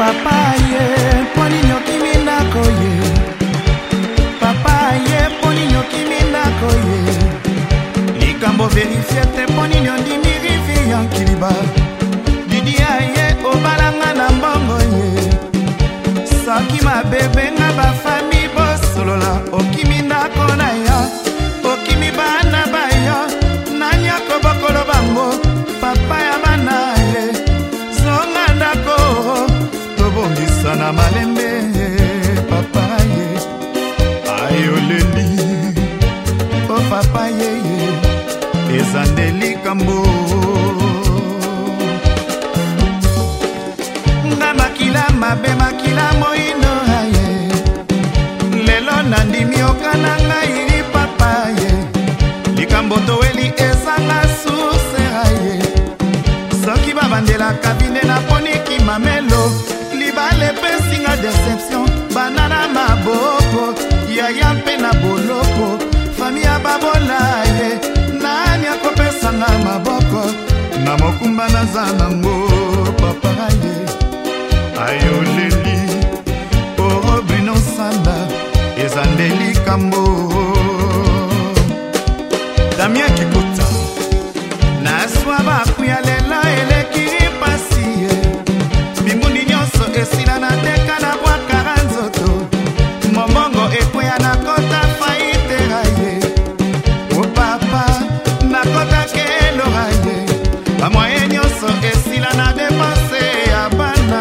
Papa ye poni nyokimi ndako ye. Papa ye poni nyokimi ndako ye. Likambo verifie te poni nyondimi rivi yankiliba. Didi aye obalanga na mbongo ye. Saki mabebe nga bafami bosolola. Okimi ndako na ya. Okimi bana baya. Nani akobokolo bango. Papa ya bana ye. Zonga ndako. Tobongisa na malembe. Papa ye. Ayoleli. O papa ye ye. Ezandeli kambo. Nga makila mabe makila moino aye. Lelo nandimi okana ngai papa ye. Likambo toeli ezanga suse aye. Soki babandela kabine na poniki mamelo. Libale pesinga deception. Banana maboko. Yaya mpe na boloko. Famia babola ye. Nani akopesanga maboko. Na mokumba naza nango papa ye. Ayoleli Oro Bruno Sanda Ezandeli Kambo Damien Kikuta Naswa bakuya lela eleki pasi Bimundi nyonso esila na teka na bwaka nzoto Momongo ekwea na kota faitera ye O papa na kota kelora ye Amoye nyonso esila na depanse ya bana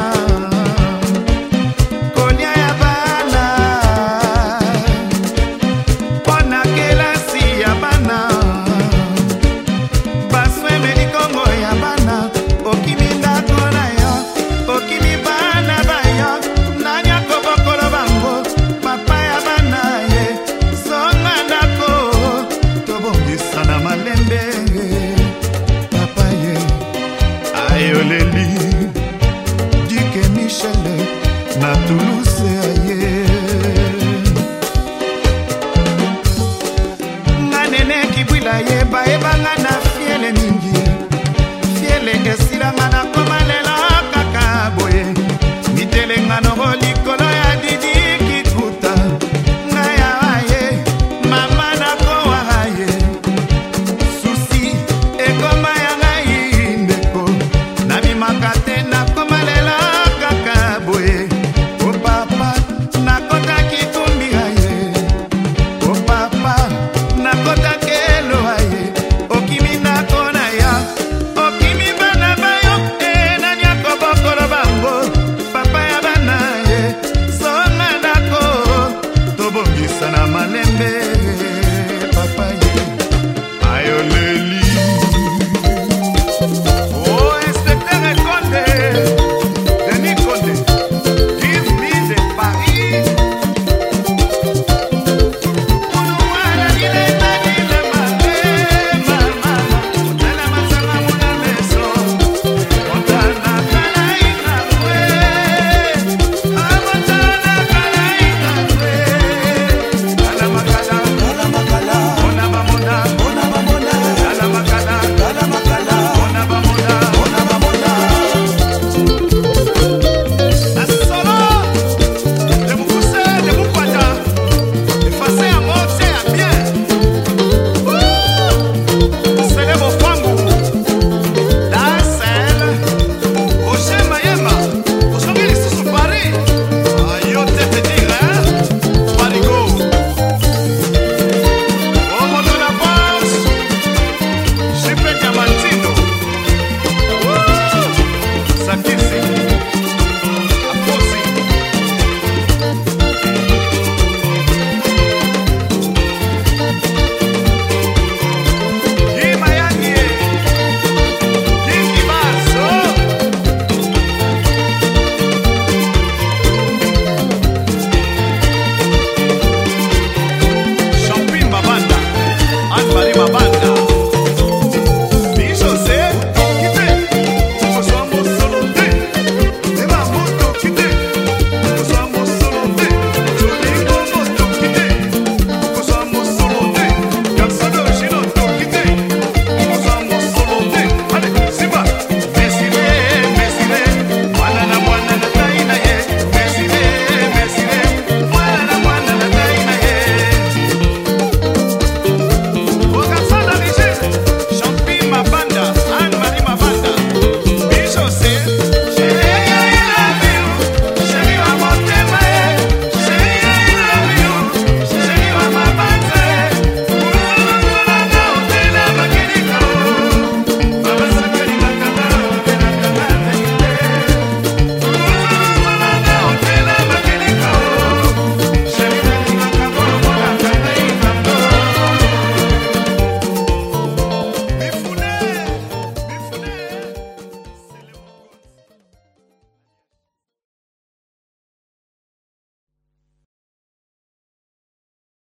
Sakina